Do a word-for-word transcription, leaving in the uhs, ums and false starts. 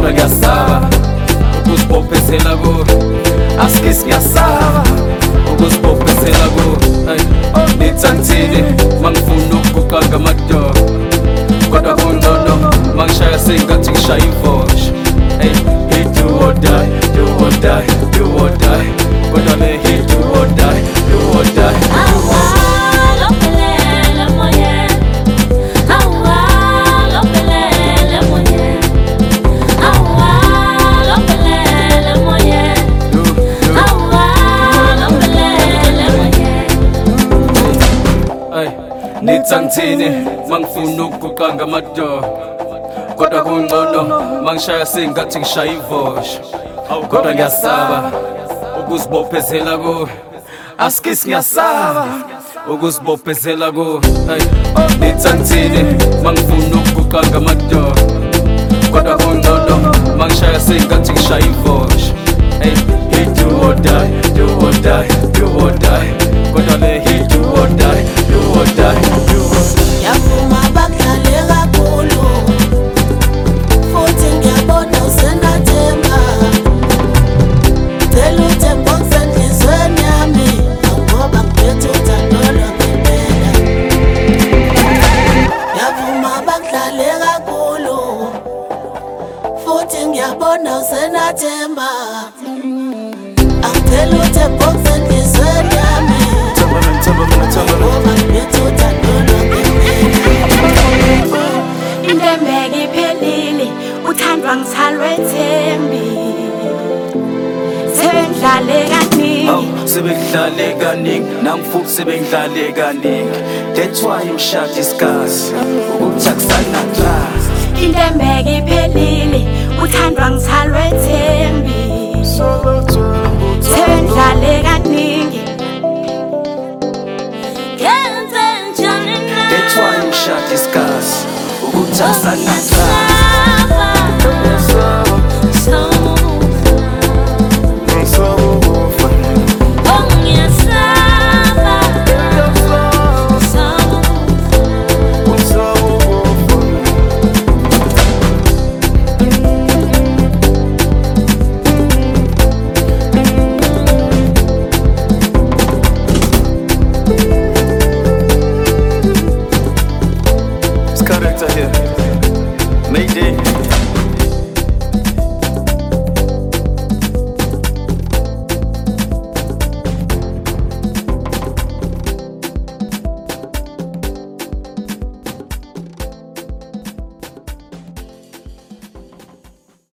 kodwa ngiyasaba ukuzibophezela ku askis ngiyasaba ukuzibophezela ku nithangithini mangifuna ukuguqa ngamadoda kodwa kungcono mangishaya sengathi ngishaya ivosha hey do or die, do or die, do or die kodwa le hey do or die, do or die. Nithangithini mangifuna ukuguqa ngamadoda kodwa kungcono mangishaya sengathi ngishaya ivosha kodwa ngiyasaba ukuzibophezela ku askis ngiyasaba ukuzibophezela ku nithangithini mangifuna ukuguqa ngamadoda kodwa kungcono mangishaya sengathi ngishaya ivosha hey do or die, do or die, do or die kodwa le hey do or die, do or die. Yavuma bakudlale kakhulu futhi ngiyabona usenathemba cela uthemba okusenhlizweni yami ngoba ngiphethe uthando lwangempela. Yavuma bakudlale kakhulu futhi ngiyabona usenathemba angicela uthemba okusenhlizweni yami ngoba ngiphethe uthando Intembeke iphelile uthandwa ngithalwe Thembi sebendlale kaningi sebengidlale kaningi nami futhi sebengidlale kaningi that's why imshaya discuss ukuthi akusana class. Intembeke iphelile uthandwa ngithalwe Thembi